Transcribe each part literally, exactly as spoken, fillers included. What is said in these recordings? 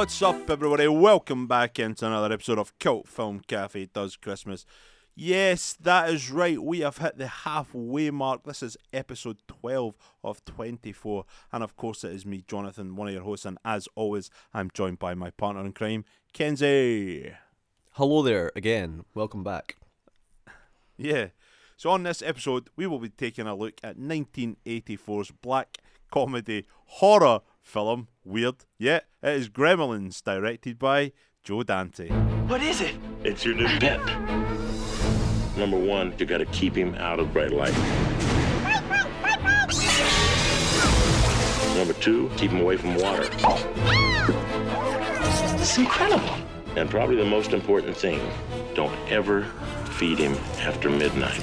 What's up, everybody? Welcome back into another episode of Cult Film Cafe Does Christmas. Yes, that is right. We have hit the halfway mark. This is episode twelve of twenty-four. And of course, it is me, Jonathan, one of your hosts. And as always, I'm joined by my partner in crime, Kenzie. Hello there again. Welcome back. Yeah. So on this episode, we will be taking a look at nineteen eighty-four's black comedy horror film. Weird. Yeah, it is Gremlins, directed by Joe Dante. What is it? It's your new pet. Number one, you gotta keep him out of bright light. Number two, keep him away from water. It's incredible. And probably the most important thing, don't ever feed him after midnight.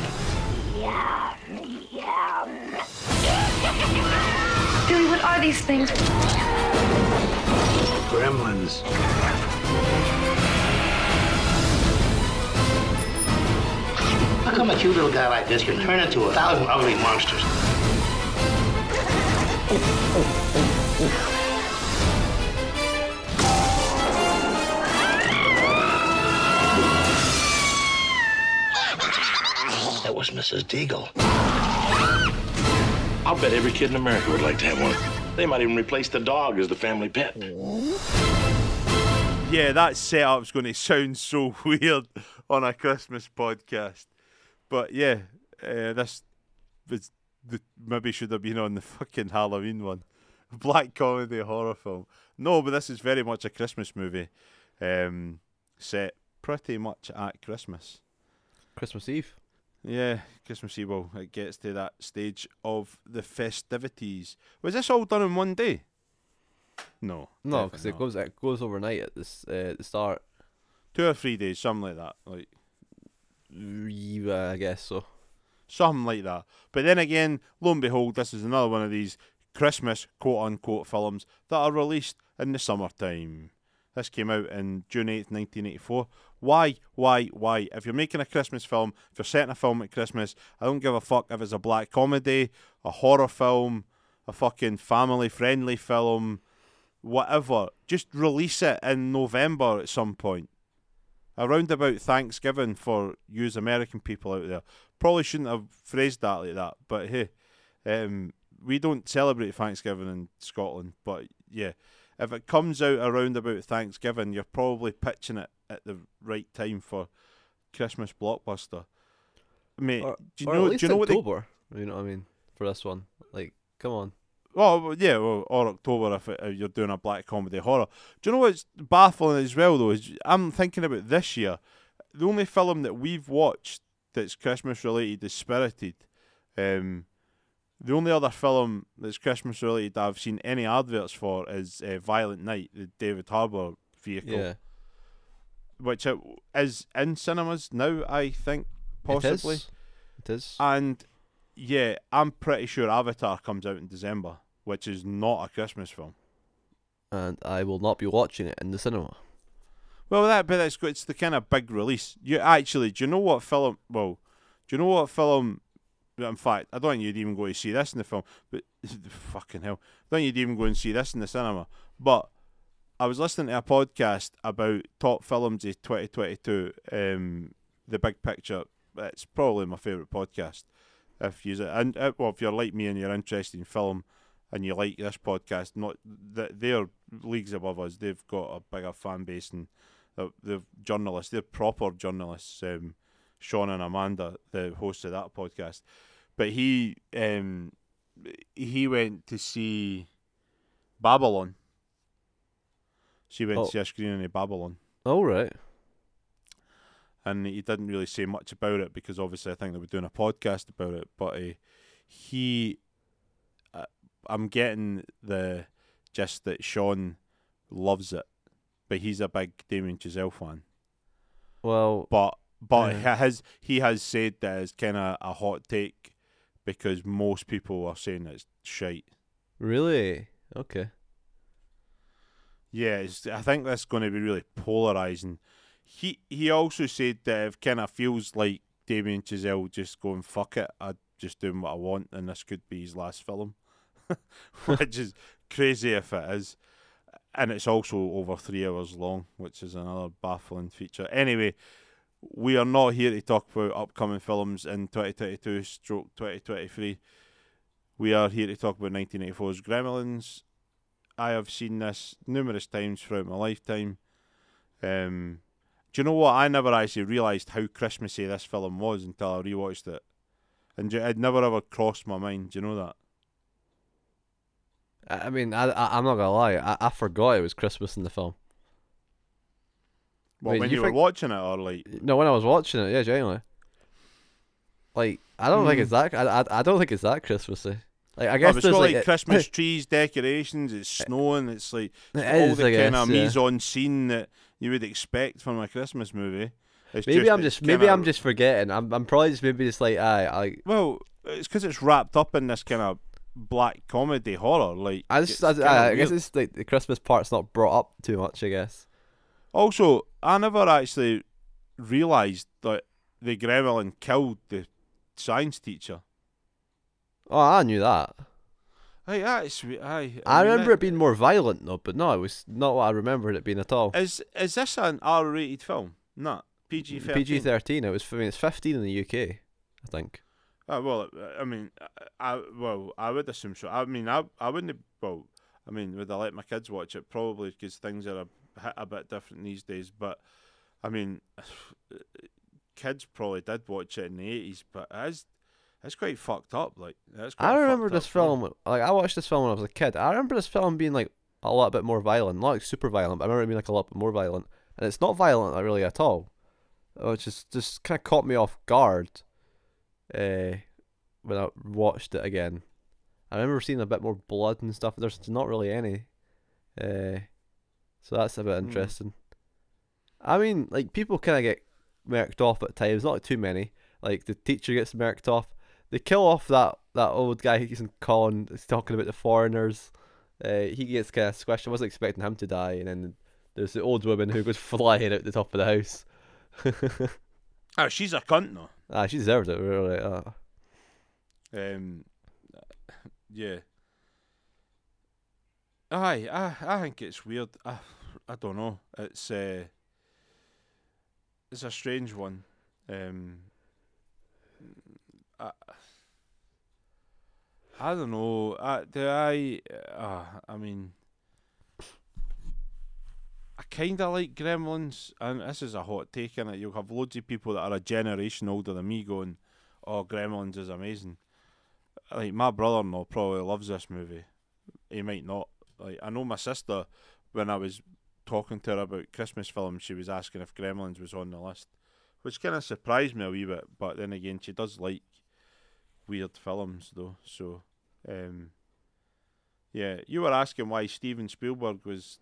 Billy, what are these things? Gremlins. How come a cute little guy like this can turn into a thousand ugly monsters? That was Missus Deagle. I'll bet every kid in America would like to have one. They might even replace the dog as the family pet. Yeah, that setup's going to sound so weird on a Christmas podcast. But yeah, uh, this was the, maybe should have been on the fucking Halloween one. Black comedy horror film. No, but this is very much a Christmas movie. Um, set pretty much at Christmas. Christmas Eve. Yeah, Christmas Eve. Well, it gets to that stage of the festivities. Was this all done in one day? No. No, because definitely it goes it goes overnight at this uh, the start. Two or three days, something like that. Like Yeah, I guess so. Something like that. But then again, lo and behold, this is another one of these Christmas quote-unquote films that are released in the summertime. This came out in June eighth, nineteen eighty-four. Why, why, why? If you're making a Christmas film, if you're setting a film at Christmas, I don't give a fuck if it's a black comedy, a horror film, a fucking family-friendly film, whatever. Just release it in November at some point. Around about Thanksgiving for yous American people out there. Probably shouldn't have phrased that like that, but hey, um, we don't celebrate Thanksgiving in Scotland, but yeah. If it comes out around about Thanksgiving, you're probably pitching it at the right time for Christmas blockbuster. Mate, Or, do you or know? at least Do you know what they? October. You know what I mean? For this one, like, come on. Oh yeah, well, or October if, it, if you're doing a black comedy horror. Do you know what's baffling as well though? Is I'm thinking about this year. The only film that we've watched that's Christmas related is Spirited. Um, The only other film that's Christmas related I've seen any adverts for is uh, Violent Night, the David Harbour vehicle, Yeah. which it is in cinemas now, I think, possibly. It is. It is. And yeah, I'm pretty sure Avatar comes out in December, which is not a Christmas film. And I will not be watching it in the cinema. Well, that but it's it's the kind of big release. You actually, do you know what film? Well, do you know what film? In fact, I don't think you'd even go to see this in the film, but fucking hell, I don't think you'd even go and see this in the cinema. But I was listening to a podcast about top films of twenty twenty-two, um, The Big Picture. It's probably my favourite podcast. If you and uh, well, if you're like me and you're interested in film and you like this podcast, not that they're leagues above us. They've got a bigger fan base and they're, they're journalists. They're proper journalists. Um, Sean and Amanda, the hosts of that podcast. But he um, he went to see Babylon. She went Oh. to see a screening of Babylon. Oh, right. And he didn't really say much about it because obviously I think they were doing a podcast about it. But uh, he, uh, I'm getting the gist that Sean loves it. But he's a big Damien Chazelle fan. Well, But but Yeah. he has he has said that it's kind of a hot take because most people are saying it's shite. really? Okay. Yeah, it's, I think that's going to be really polarizing. He he also said that it kind of feels like Damien Chazelle just going fuck it, I'm just doing what I want, and this could be his last film, which is crazy if it is. and it's also over three hours long, which is another baffling feature. Anyway, we are not here to talk about upcoming films in twenty twenty-two stroke twenty twenty-three. We are here to talk about nineteen eighty-four's Gremlins. I have seen this numerous times throughout my lifetime. Um, do you know what? I never actually realised how Christmassy this film was until I rewatched it. And it never ever crossed my mind. Do you know that? I I mean, I, I I'm not gonna lie. I, I forgot it was Christmas in the film. Well, Wait, when you you, were think- watching it, or like, No, when I was watching it, yeah, genuinely. Like, I don't think Mm. it's that. I, I I don't think it's that Christmassy. Like, I oh, guess it's there's got like, like a- Christmas trees, decorations. It's snowing. It's like It all is, the I kind guess, of yeah. mise en scene that you would expect from a Christmas movie. It's Maybe I'm it's just maybe kinda- I'm just forgetting. I'm I'm probably just maybe just like I like Well, it's because it's wrapped up in this kind of black comedy horror. Like I just it's I, kinda I, I guess weird. it's like the Christmas part's not brought up too much. I guess. Also, I never actually realised that the gremlin killed the science teacher. Oh, I knew that. Hey, that's I. I, mean, remember that- it being more violent though, but no, it was not what I remembered it being at all. Is is this an R-rated film? Not P G thirteen. P G thirteen. It was. I mean, it's fifteen in the U K. I think. Uh, well, I mean, I, I well, I would assume so. I mean, I I wouldn't. have- Well, I mean, would I let my kids watch it? Probably, because things are a, hit a bit different these days. But I mean, kids probably did watch it in the eighties, but it's it's quite fucked up. Like, it's quite I a remember fucked this up film. Like I watched this film when I was a kid. I remember this film being like a lot bit more violent, not like super violent. But I remember it being like a lot bit more violent, and it's not violent like, really at all. Which just just kind of caught me off guard. Uh, when I watched it again, I remember seeing a bit more blood and stuff. There's not really any. Uh, so that's a bit Hmm. interesting. I mean, like people kind of get merked off at times, not like too many. Like the teacher gets merked off. They kill off that, that old guy who's in Colin. He's talking about the foreigners. Uh, he gets kind of squished. I wasn't expecting him to die, and then there's the old woman who goes flying out the top of the house. Oh, she's a cunt though. Ah, she deserved it, really. Ah. Um, yeah. Aye, I I think it's weird. I I don't know. It's uh, it's a strange one. Um, I I don't know. I do I. Uh, I mean, I kind of like Gremlins, and this is a hot take in it. You'll have loads of people that are a generation older than me going, "Oh, Gremlins is amazing." Like my brother-in-law probably loves this movie. He might not. Like I know my sister, when I was talking to her about Christmas films, she was asking if Gremlins was on the list, which kind of surprised me a wee bit. But then again, she does like weird films, though. So, um, yeah, you were asking why Steven Spielberg was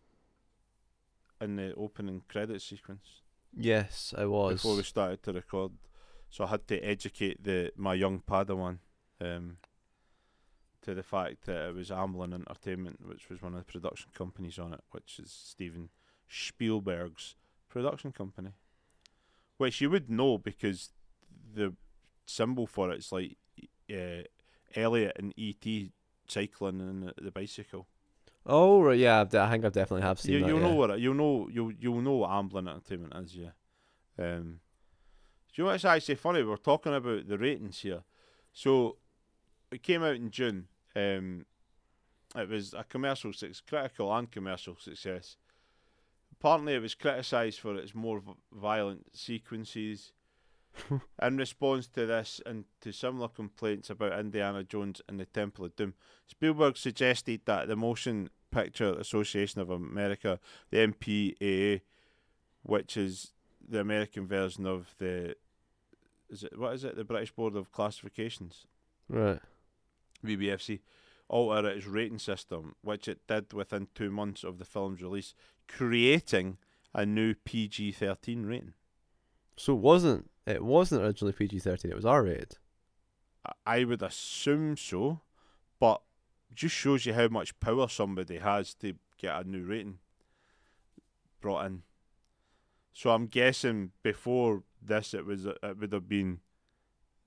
in the opening credit sequence Yes, I was. before we started to record, so I had to educate the my young Padawan um, to the fact that it was Amblin Entertainment, which was one of the production companies on it, which is Steven Spielberg's production company, which you would know because the symbol for it's like uh, Elliot and E T cycling in the, the bicycle. Oh, right, yeah, I've de- I think I definitely have seen You, that. you'll yeah. know what it, you'll know you'll you'll know what Amblin Entertainment is, yeah. Um, do you know what's actually funny? We're talking about the ratings here. So it came out in June. Um, it was a commercial success, critical and commercial success. Apparently, it was criticised for its more v- violent sequences. In response to this and to similar complaints about Indiana Jones and the Temple of Doom, Spielberg suggested that the Motion Picture Association of America, the M P A A, which is the American version of the, is it what is it, the British Board of Classifications, Right. B B F C, alter its rating system, which it did within two months of the film's release, creating a new P G thirteen rating. So it wasn't it wasn't originally P G thirteen, it was R rated. I would assume so, but just shows you how much power somebody has to get a new rating brought in. So I'm guessing before this, it was it would have been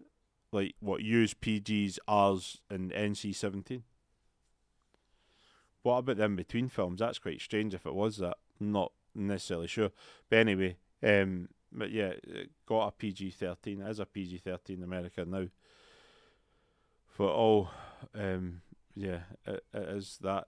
like what use P Gs, Rs, and N C seventeen. what about the in between films? That's quite strange if it was that. I'm not necessarily sure. But anyway, um, but yeah, it got a P G thirteen. It is a P G thirteen in America now. For all, um, yeah, it, it is that.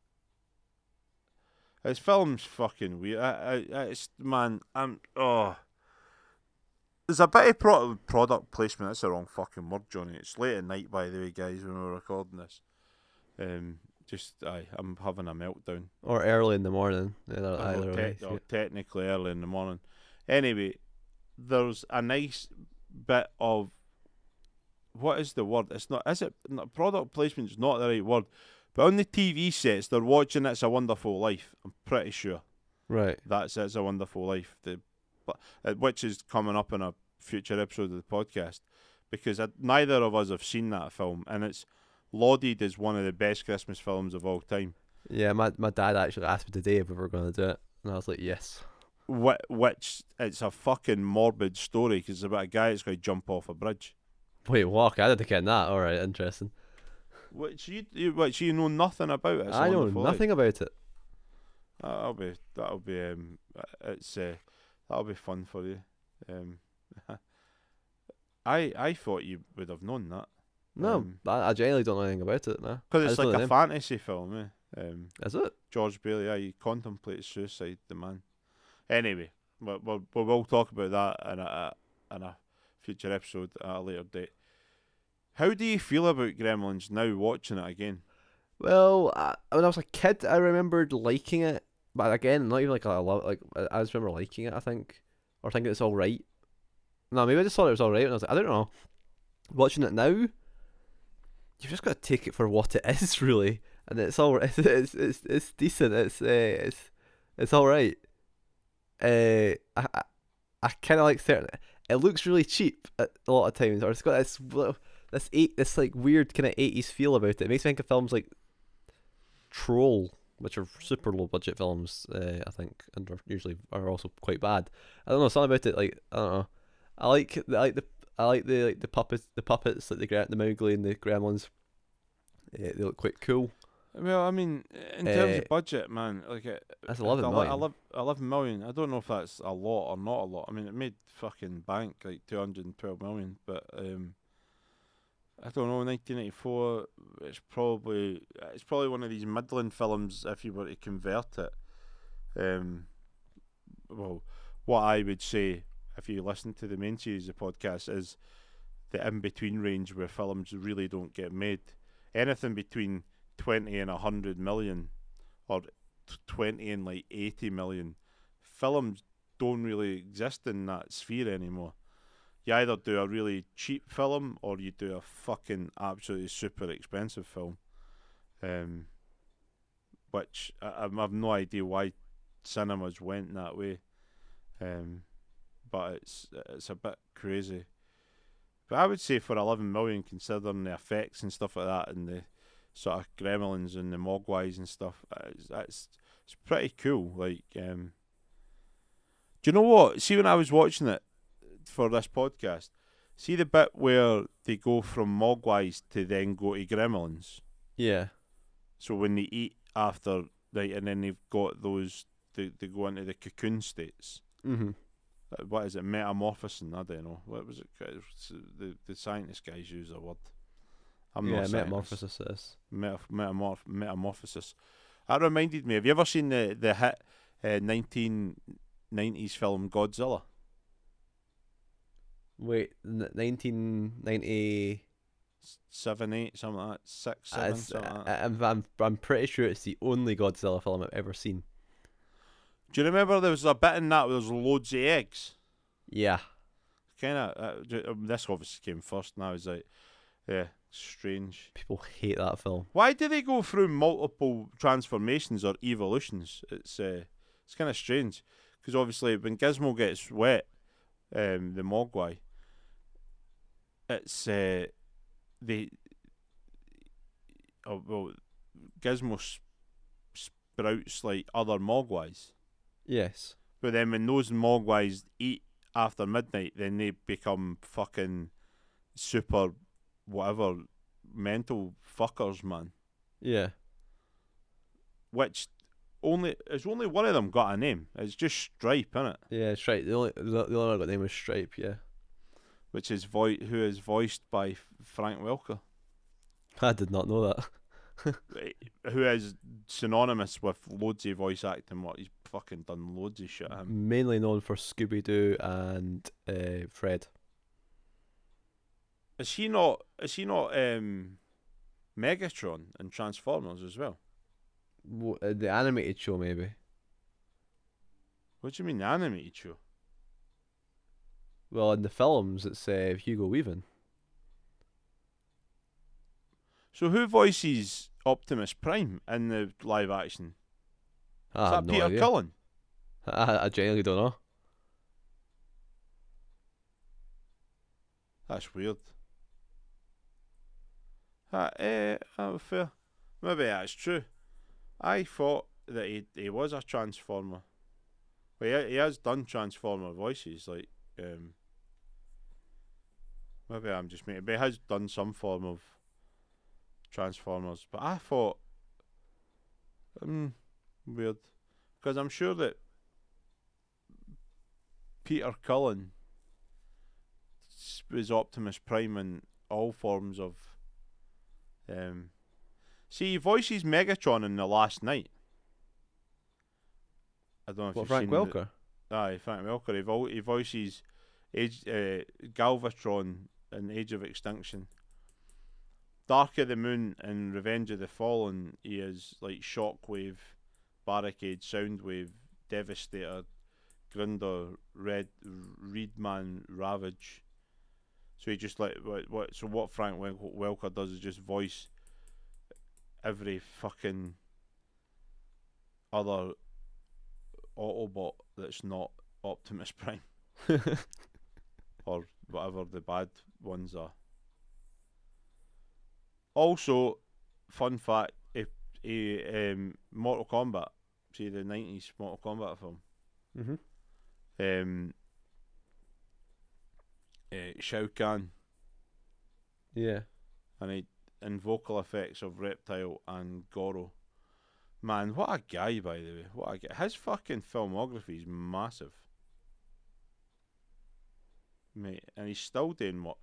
His film's fucking weird. I, I, it's man, I'm oh. There's a bit of pro- product placement. That's the wrong fucking word, Johnny. It's late at night, by the way, guys, when we're recording this. Um, just aye, I'm having a meltdown. Or early in the morning. Either, Or either te- way. or technically early in the morning. Anyway, there's a nice bit of what is the word? It's not. Is it not, product placement's not the right word? But on the T V sets, they're watching It's a Wonderful Life. I'm pretty sure Right. that's It's a Wonderful Life. The, uh, which is coming up in a future episode of the podcast, because I, neither of us have seen that film, and it's lauded as one of the best Christmas films of all time. Yeah, my my dad actually asked me today if we were going to do it, and I was like, yes. Wh- which it's a fucking morbid story because it's about a guy that's going to jump off a bridge. Wait, walk? I didn't get that. All right, interesting. Which you, you which you know nothing about. It's a I know Wonderful nothing Life. about it. That'll be that'll be um it's uh, that'll be fun for you. Um, I I thought you would have known that. No, Um, I, I genuinely don't know anything about it. No, Because I it's just know like the a name. fantasy film, eh? Um, Is it? George Bailey, yeah, he contemplates suicide, the man. Anyway, we'll, we'll, we will talk about that in a, in a future episode at a later date. How do you feel about Gremlins now, watching it again? Well, I, when I was a kid, I remembered liking it, but again, not even like a lot. Like I I just remember liking it, I think, or thinking it's all right. No, maybe I just thought it was all right, and I was like, I don't know. Watching it now, you've just got to take it for what it is, really, and it's all it's it's it's, it's decent. It's uh, it's it's all right. Uh, I I, I kind of like certain. It looks really cheap at a lot of times, or it's got this this eight this like weird kind of eighties feel about it. It makes me think of films like Troll, which are super low budget films, uh, I think, and are usually are also quite bad. I don't know, something about it, like I don't know. I like I like the I like the like the puppets the puppets like the gra- the Mowgli and the Gremlins. Uh, they look quite cool. Well, I mean, in terms Uh, of budget, man, like it, That's it- eleven ele- million. eleven eleven million. I don't know if that's a lot or not a lot. I mean, it made fucking bank like two hundred and twelve million, but um, I don't know. nineteen eighty-four. It's probably it's probably one of these middling films if you were to convert it. Um, well, what I would say if you listen to the main series of podcasts is the in between range where films really don't get made. Anything between twenty and a hundred million, or t- twenty and like eighty million, films don't really exist in that sphere anymore. You either do a really cheap film or you do a fucking absolutely super expensive film. Um, which I, I have no idea why cinemas went that way. Um, but it's it's a bit crazy. But I would say for eleven million, considering the effects and stuff like that, and the sort of gremlins and the mogwais and stuff, it's, it's, it's pretty cool. Like, um, do you know what? See, when I was watching it for this podcast, see the bit where they go from mogwais to then go to gremlins? Yeah. So when they eat after, right, and then they've got those, they, they go into the cocoon states. Mm-hmm. Uh, What is it? Metamorphosing? I don't know. What was it? It's, uh, The the scientist guys use a word. I'm Yeah, not a scientist. metamorphosis is. Metamorph- metamorph- metamorphosis. That reminded me. Have you ever seen the the hit uh, nineteen nineties film Godzilla? Wait, n- nineteen ninety. S- Seven, eight, something like that. Six, Uh, seven, it's- something like I, that. I'm, I'm I'm pretty sure it's the only Godzilla film I've ever seen. Do you remember there was a bit in that where there was loads of eggs? Yeah. Kind of. Uh, j- um, this obviously came first, and I was like, yeah, strange. People hate that film. Why do they go through multiple transformations or evolutions? It's uh, it's kind of strange because obviously when Gizmo gets wet, um, the Mogwai, it's uh, they. Oh, well, Gizmo s- sprouts like other Mogwais, Yes. but then when those Mogwais eat after midnight, then they become fucking super whatever mental fuckers, man. Yeah. which only it's only one of them got a name. It's just Stripe, isn't it? Yeah, it's right. The only the, the only one I got name was Stripe. Yeah, Which is vo- who is voiced by F- Frank Welker, I did not know that. who is synonymous with loads of voice acting. What he's fucking done loads of shit. Him. Mainly known for Scooby Doo and uh, Fred. Is he not? Is he not um, Megatron in Transformers as well? Wh- uh, the animated show, maybe. What do you mean the animated show? Well, in the films, it's uh, Hugo Weaving. So who voices Optimus Prime in the live action? I Is have that no Peter idea. Cullen? I, I genuinely don't know. That's weird. Uh, eh, uh, fair. Maybe that's true. I thought that he he was a Transformer. Well, he, he has done Transformer voices, like um. Maybe I'm just making, but he has done some form of Transformers. But I thought, um, weird, because I'm sure that Peter Cullen s- was Optimus Prime in all forms of. Um, see, he voices Megatron in The Last Night. I don't know if What, you've Frank seen the- Welker? Aye, Frank Welker. He, vo- he voices Age, uh, Galvatron in Age of Extinction. Dark of the Moon and Revenge of the Fallen, he is like Shockwave, Barricade, Soundwave, Devastator, Grinder, Red, Reedman, Ravage. So he just like what, what so what Frank Wel- Welker does is just voice every fucking other Autobot that's not Optimus Prime or whatever the bad ones are. Also, fun fact: if a um, Mortal Kombat, see the nineties Mortal Kombat film, Mm-hmm. um, uh, Shao Kahn, Yeah. and he and vocal effects of Reptile and Goro. Man, what a guy, by the way. What a guy. His fucking filmography is massive, mate, and he's still doing work.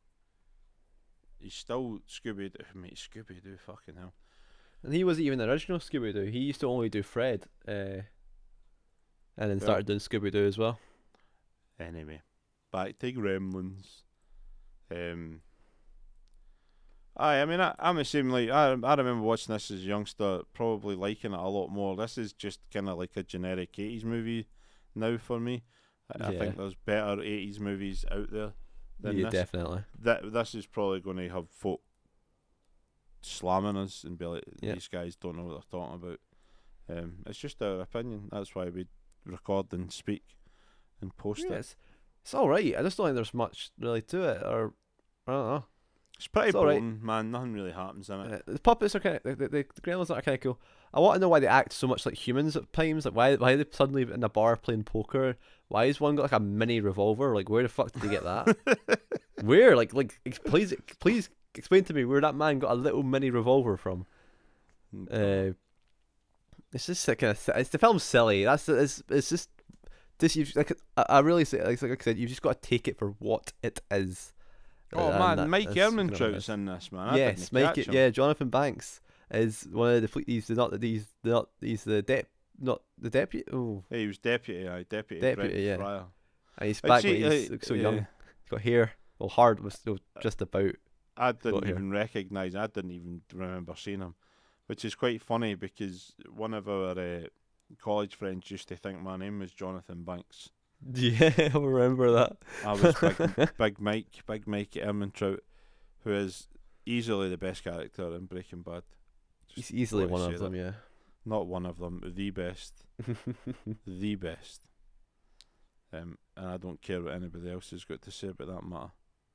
He's still Scooby Doo, mate. Scooby Doo, fucking hell. And he wasn't even the original Scooby Doo. He used to only do Fred, uh, and then Yeah. started doing Scooby Doo as well. Anyway, back to Gremlins. Um, aye, I mean, I, I'm assuming, like, I, I remember watching this as a youngster, probably liking it a lot more. This is just kind of like a generic eighties movie now for me. I, I Yeah. think there's better eighties movies out there than Yeah, this. definitely. That This is probably going to have folk slamming us and be like, Yeah. these guys don't know what they're talking about. Um, it's just our opinion. That's why we record and speak and post Yeah, it. it's, it's all right. I just don't think there's much really to it, or I don't know. It's pretty it's all right. boring, man. Nothing really happens in it. Uh, the puppets are kind of the, the, the gremlins are kind of cool. I want to know why they act so much like humans at times. Like why why are they suddenly in a bar playing poker? Why has one got like a mini revolver? Like where the fuck did they get that? Where like like ex- please please explain to me where that man got a little mini revolver from. Uh, it's just like kind of it's the film's silly. That's it's it's just this you like I, I really say like, like I said you've just got to take it for what it is. Oh Uh, and man, that- Mike that's kind of Ehrmantraut's what it is. in this, man. I Yes, didn't Mike. catch It, him. yeah, Jonathan Banks is one of the fle- he's the not the he's the not he's the dep not the deputy. Oh, Yeah, he was deputy, aye, deputy, Deputy, Brent yeah. Fryer. and he's I'd back say, when he's uh, looks so yeah. young. He's got hair. Well, hard was still just about. I didn't Got here. even recognise. I didn't even remember seeing him, which is quite funny because one of our uh, college friends used to think my name was Jonathan Banks. Yeah, I remember that. I was Big, Big Mike, Big Mike Ehrmantraut, who is easily the best character in Breaking Bad. He's Just easily gotta one say of them. that. Not one of them, the best, Yeah. the best. Um, and I don't care what anybody else has got to say about that matter.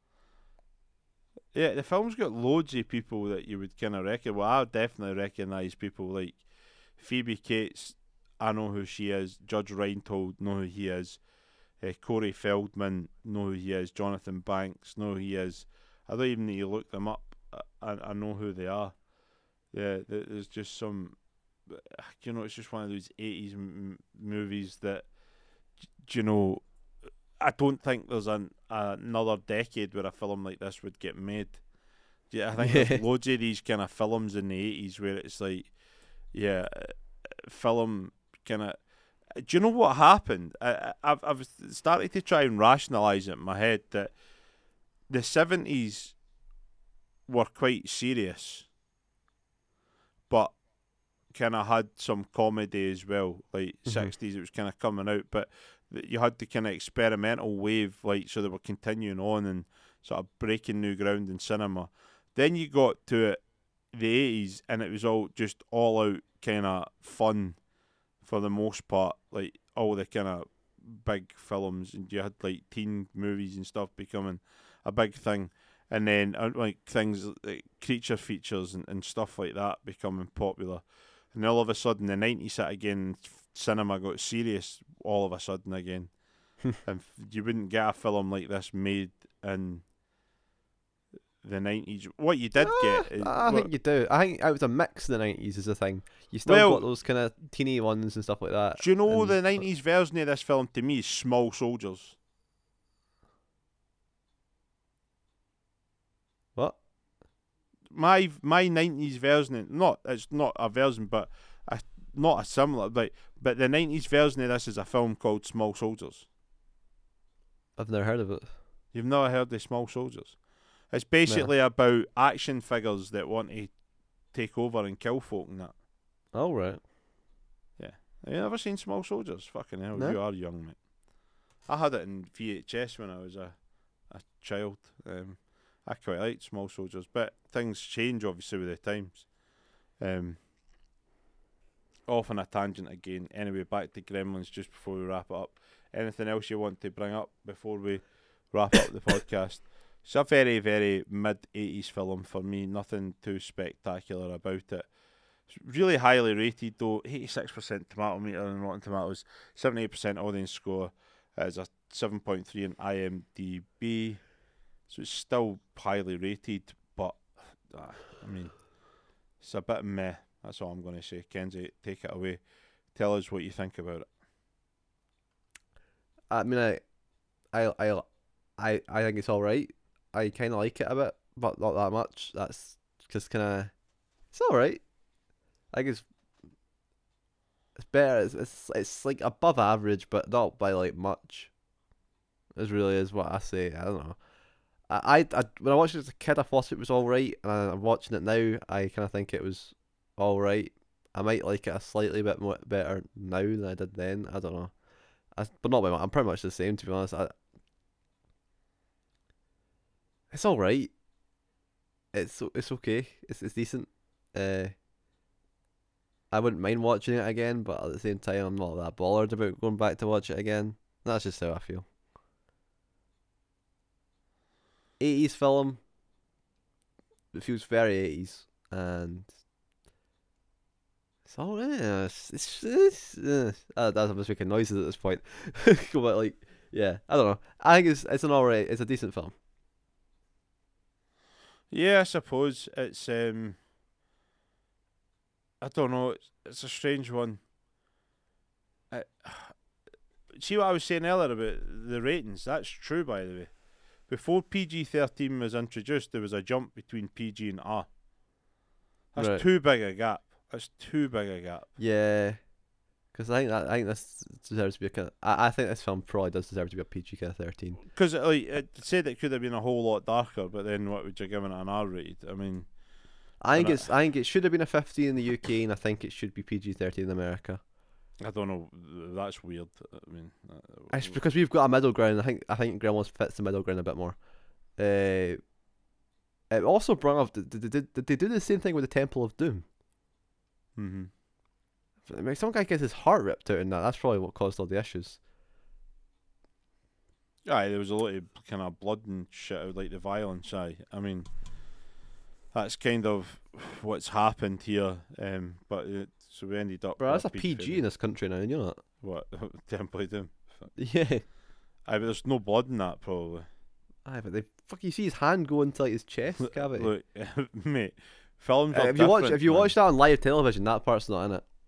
Yeah, the film's got loads of people that you would kind of reckon. Well, I definitely recognise people like Phoebe Cates. I know who she is. Judge Reinhold, know who he is. Uh, Corey Feldman, know who he is. Jonathan Banks, know who he is. I don't even need to look them up. I, I, I know who they are. Yeah, there- there's just some you know, it's just one of those eighties m- movies that, you know, I don't think there's an, another decade where a film like this would get made. Yeah, I think Yeah. there's loads of these kind of films in the eighties where it's like, yeah, film kind of. Do you know what happened? I, I've I've started to try and rationalise it in my head that the seventies were quite serious, but kind of had some comedy as well. Like Mhm. sixties, it was kind of coming out, but th- you had the kind of experimental wave, like so they were continuing on and sort of breaking new ground in cinema. Then you got to it, the eighties, and it was all just all out kind of fun for the most part. Like all the kind of big films, and you had like teen movies and stuff becoming a big thing, and then uh, like things like creature features and, and stuff like that becoming popular. And all of a sudden, the nineties hit again. Cinema got serious all of a sudden again, and f- you wouldn't get a film like this made in the nineties. What you did get, is, I what- think you do. I think it was a mix in the nineties is the thing. You still Well- got those kind of teeny ones and stuff like that. do you know and- the nineties version of this film to me is Small Soldiers? What? My my nineties version, not it's not a version, but a, not a similar, like, but the nineties version of this is a film called Small Soldiers. I've never heard of it. You've never heard of Small Soldiers? It's basically about action figures that want to take over and kill folk and that. Oh, right. Have you never seen Small Soldiers? Fucking hell, No. you are young, mate. I had it in V H S when I was a a child. Um, I quite liked Small Soldiers, but things change obviously with the times. Um, off on a tangent again. Anyway, back to Gremlins just before we wrap it up. Anything else you want to bring up before we wrap up the podcast? It's a very, very mid-eighties film for me. Nothing too spectacular about it. It's really highly rated though. eighty-six percent tomato meter on Rotten Tomatoes, seventy-eight percent audience score. It is a seven point three in I M D B. So it's still highly rated, but uh, I mean, it's a bit meh. That's all I'm going to say. Kenzie, take it away. Tell us what you think about it. I mean, I, I, I, I, I think it's all right. I kind of like it a bit, but not that much. That's just kind of, it's all right. I think it's, it's better. It's, it's, it's like above average, but not by like much. It really is what I say. I don't know. I, I, I when I watched it as a kid, I thought it was all right, and I'm watching it now. I kind of think it was all right. I might like it a slightly bit more better now than I did then. I don't know. I, but not by much. I'm pretty much the same, to be honest. I, it's all right. It's it's okay. It's it's decent. Uh, I wouldn't mind watching it again, but at the same time, I'm not that bothered about going back to watch it again. That's just how I feel. eighties film. It feels very eighties, and it's all right. It's, it's, it's, uh, uh, that's I'm just making noises at this point. But like, yeah, I don't know. I think it's it's an alright. It's a decent film. Yeah, I suppose it's. Um, I don't know. It's, it's a strange one. I, see what I was saying earlier about the ratings? That's true, by the way. Before P G thirteen was introduced, there was a jump between P G and R. That's Right. too big a gap. That's too big a gap. Yeah, because I think that I think this deserves to be a kind of. I, I think this film probably does deserve to be a P G kind of thirteen. Because like it said it could have been a whole lot darker, but then what would you give it an R rated? I mean, I think And I- it's. I think it should have been a fifteen in the U K, and I think it should be P G thirteen in America. I don't know. That's weird. I mean, uh, It's because we've got a middle ground. I think. I think Gremlins fits the middle ground a bit more. Uh, it also brought up. Did, did, did, did they do the same thing with the Temple of Doom? hmm I mean, some guy gets his heart ripped out in that. That's probably what caused all the issues. Aye, there was a lot of kind of blood and shit out, like the violence. Aye, I mean, that's kind of what's happened here. Um, but it, so we ended up. Bro, with that's a P G thirteen. in this country now. You know that? What Temple of Doom? Yeah. Aye, but there's no blood in that probably. Aye, but they fuck. You see his hand go into like his chest cavity. Look, mate, films Uh, are if you watch, different, if you man. watch that on live television, that part's not in it.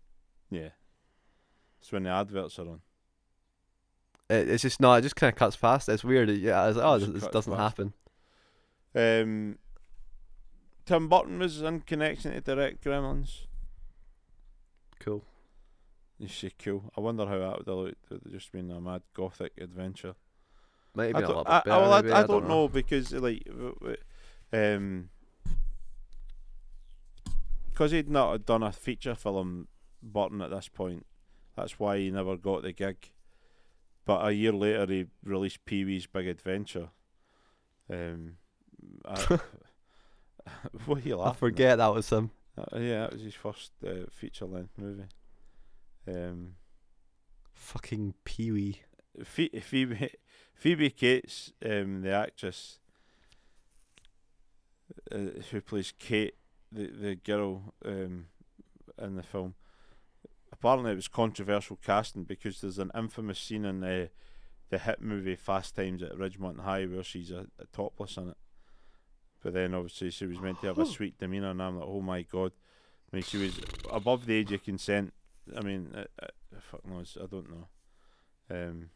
Yeah. It's when the adverts are on. It, it's just not. It just kind of cuts past. It's weird. Yeah, I was like, oh, Just this, this cuts doesn't past. happen. Um, Tim Burton was in connection to direct Gremlins. Cool. You say cool. I wonder how that would have looked. It would have just been a mad gothic adventure. Maybe I a don't, little bit I, better. well, I, maybe, I, I don't know because like, w- w- um, because he'd not had done a feature film, Burton at this point. That's why he never got the gig. But a year later, he released Pee Wee's Big Adventure. Um, I, what are you I laughing forget that was him. at? Uh, yeah, that was his first uh, feature-length movie. Um, Fucking Pee Wee. Phoebe, Phoebe, Phoebe Cates, um, the actress uh, who plays Kate, the the girl um, in the film. Apparently, it was controversial casting because there's an infamous scene in the the hit movie Fast Times at Ridgemont High where she's a, a topless in it. But then obviously she was meant to have a sweet demeanour, and I'm like, oh my god! I mean, she was above the age of consent. I mean, uh, uh, fuck knows, I don't know. Um,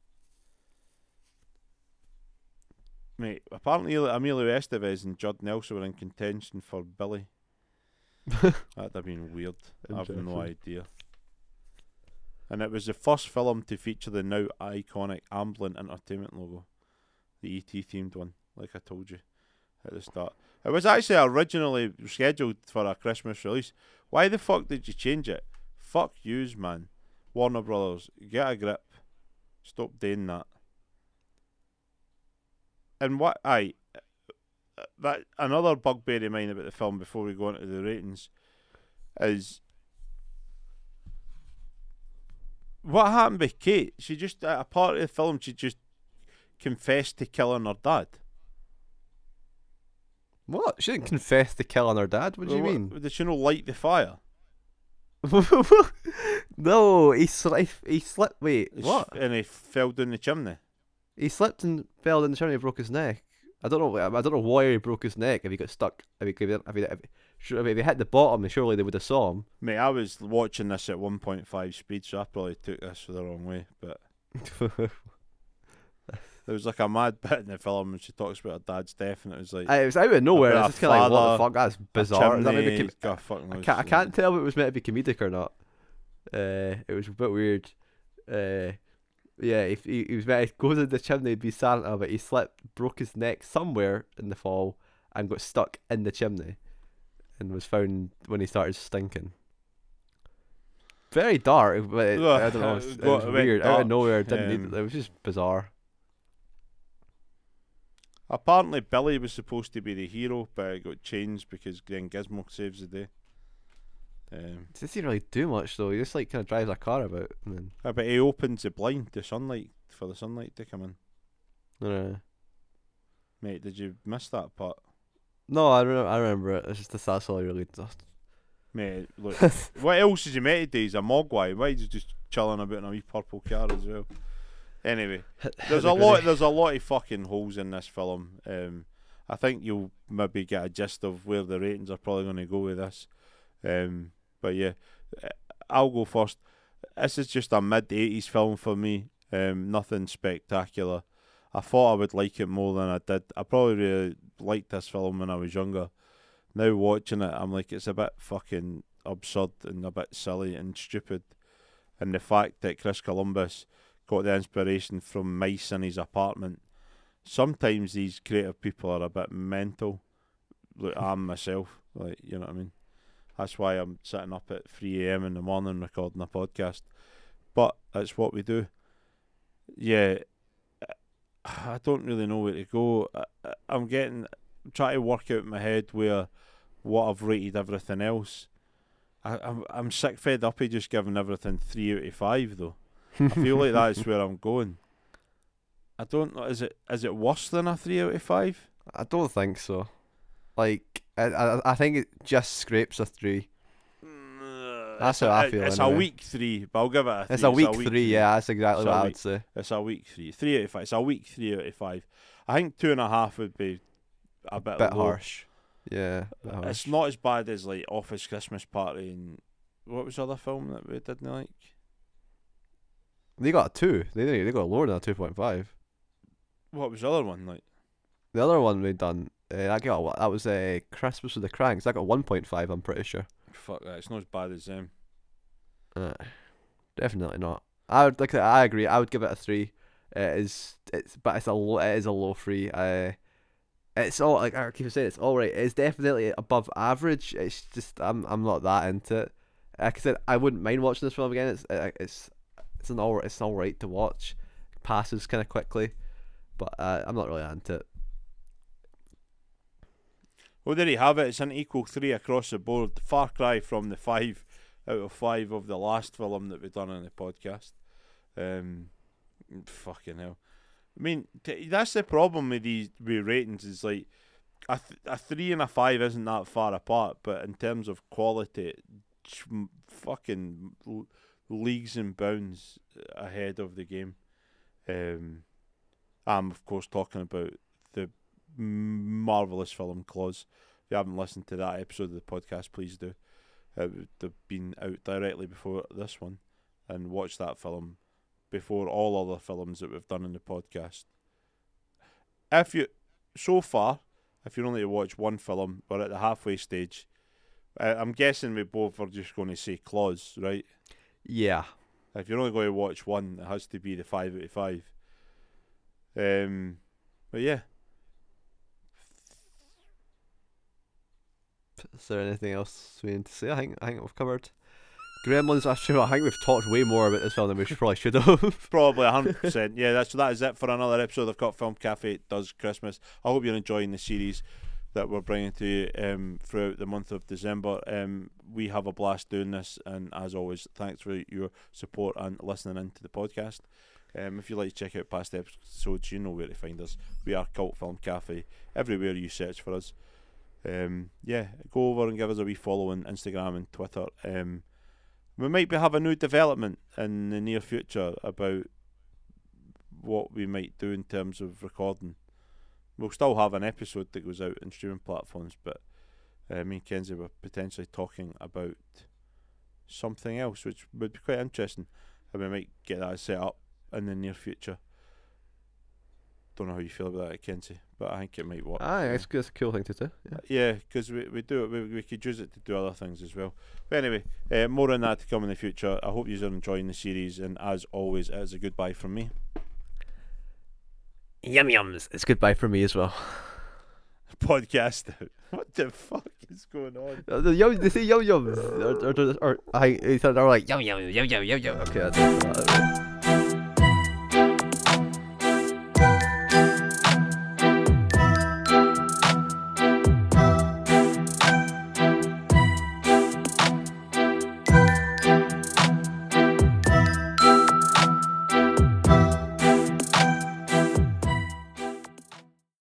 mate, apparently Emilio Estevez and Judd Nelson were in contention for Billy. That'd have been weird. I have no Interesting. idea. And it was the first film to feature the now iconic Amblin Entertainment logo, the E T themed one, like I told you at the start. It was actually originally scheduled for a Christmas release. Why the fuck did you change it? Fuck yous, man. Warner Brothers, get a grip. Stop doing that. And what I that another bugbear of mine about the film before we go into the ratings is what happened with Kate. She just at a part of the film she just confessed to killing her dad. What? She didn't confess to killing her dad. What do you Well, mean? Did she not light the fire? No, he slipped. He slipped. Wait, He what? s- And he fell down the chimney. He slipped and fell down the chimney and broke his neck. I don't know. I don't know why he broke his neck. If he got stuck, if he, if he, if he, if he, sure, if he hit the bottom, surely they would have saw him. Mate, I was watching this at one point five speed, so I probably took this the wrong way. But there was like a mad bit in the film when she talks about her dad's death, and it was like I, it was out of nowhere. bit It's of just kind of like, what the father, fuck? That's a bizarre. Is that maybe chimney, com- God, fuck I knows. can't. I can't tell if it was meant to be comedic or not. Uh, it was a bit weird. Uh, yeah, if he, he was meant to go to the chimney, be Santa, but he slipped, broke his neck somewhere in the fall, and got stuck in the chimney, and was found when he started stinking. Very dark, but it, I don't know. It was, it Got- was it went weird. Out of dark, nowhere, it didn't um, need. It was just bizarre. Apparently, Billy was supposed to be the hero, but it got changed because Glen Gizmo saves the day. Um, It doesn't really do much though. He just like kind of drives a car about, and then uh, but he opens the blind to sunlight for the sunlight to come in. I don't know. Mate, did you miss that part? No, I remember. I remember it. It's just the that's all I really does. Mate, look, what else is he meant to do? He's a mogwai. Why is he just chilling about in a wee purple car as well? Anyway, there's a lot. There's a lot of fucking holes in this film. Um, I think you'll maybe get a gist of where the ratings are probably going to go with this. Um, but yeah, I'll go first. This is just a mid eighties film for me. Um, nothing spectacular. I thought I would like it more than I did. I probably really liked this film when I was younger. Now watching it, I'm like, it's a bit fucking absurd and a bit silly and stupid. And the fact that Chris Columbus got the inspiration from mice in his apartment. Sometimes these creative people are a bit mental. Like I'm myself, like, you know what I mean? That's why I'm sitting up at three a.m. in the morning recording a podcast. But that's what we do. Yeah, I don't really know where to go. I, I'm getting, I'm trying to work out in my head where what I've rated everything else. I, I'm I'm sick fed up of just giving everything three out of five though. I feel like that's where I'm going. I don't know. Is it is it worse than a three out of five? I don't think so. Like I, I, I think it just scrapes a three. That's how I It- feel It's anyway. a week three, but I'll give it a three. It's a week three. Yeah, that's exactly It's what a I week. would say. It's a week three. Three out of five. It's a week three out of five. I think two and a half would be a bit, Bit low. harsh. Yeah. Bit harsh. It's not as bad as like Office Christmas Party and what was the other film that we didn't like? They got a two. They they got lower than a two point five. What was the other one like? The other one we done, uh, that got what? That was uh, Christmas with the Cranks. That got one point five. I'm pretty sure. Fuck that. It's not as bad as them. Uh, definitely not. I would like. I agree. I would give it a three. It is. It's but it's a low. It is a low three. Uh, it's all like I keep saying. It's all right. It's definitely above average. It's just I'm I'm not that into it. Like I said, I wouldn't mind watching this film again. It's uh, it's it's an all it's all right to watch. It passes kind of quickly, but uh, I'm not really into it. Well, there you have it. It's an equal three across the board. Far cry from the five out of five of the last film that we've done on the podcast. Um, fucking hell. I mean, t- that's the problem with these with ratings. Is like a th- a three and a five isn't that far apart, but in terms of quality, it's fucking l- leagues and bounds ahead of the game. Um, I'm of course talking about the marvelous film Claws. If you haven't listened to that episode of the podcast, please do. It would have been out directly before this one, and watch that film before all other films that we've done in the podcast. If you, so far, if you're only to watch one film, we're at the halfway stage. Uh, I'm guessing we both are just going to say Claws, right? Yeah. If you're only going to watch one, it has to be the five out of five. Um, but yeah. Is there anything else we need to say? I think I think we've covered Gremlins. Actually, I think we've talked way more about this film than we should, probably should have. Probably one hundred percent. Yeah, that's, so that is it for another episode of Cut Film Cafe Does Christmas. I hope you're enjoying the series that we're bringing to you um, throughout the month of December. Um, we have a blast doing this, and as always, thanks for your support and listening into the podcast. Um, if you'd like to check out past episodes, you know where to find us. We are Cult Film Cafe, everywhere you search for us. Um, yeah, go over and give us a wee follow on Instagram and Twitter. Um, we might be have a new development in the near future about what we might do in terms of recording. We'll still have an episode that goes out on streaming platforms, but uh, me and Kenzie were potentially talking about something else, which would be quite interesting, and we might get that set up in the near future. Don't know how you feel about that, Kenzie, but I think it might work. Ah, it's, it's a cool thing to do. Yeah, yeah, because we, we do it, we, we could use it to do other things as well. But anyway, uh, more on that to come in the future. I hope you're enjoying the series, and as always, it is a goodbye from me. Yum yums. It's goodbye for me as well. Podcast out. What the fuck is going on? Uh, the yum, they say yum yums, or, or, or, or I, they said they were like yum yum yum yum yum yum. Okay, that's it.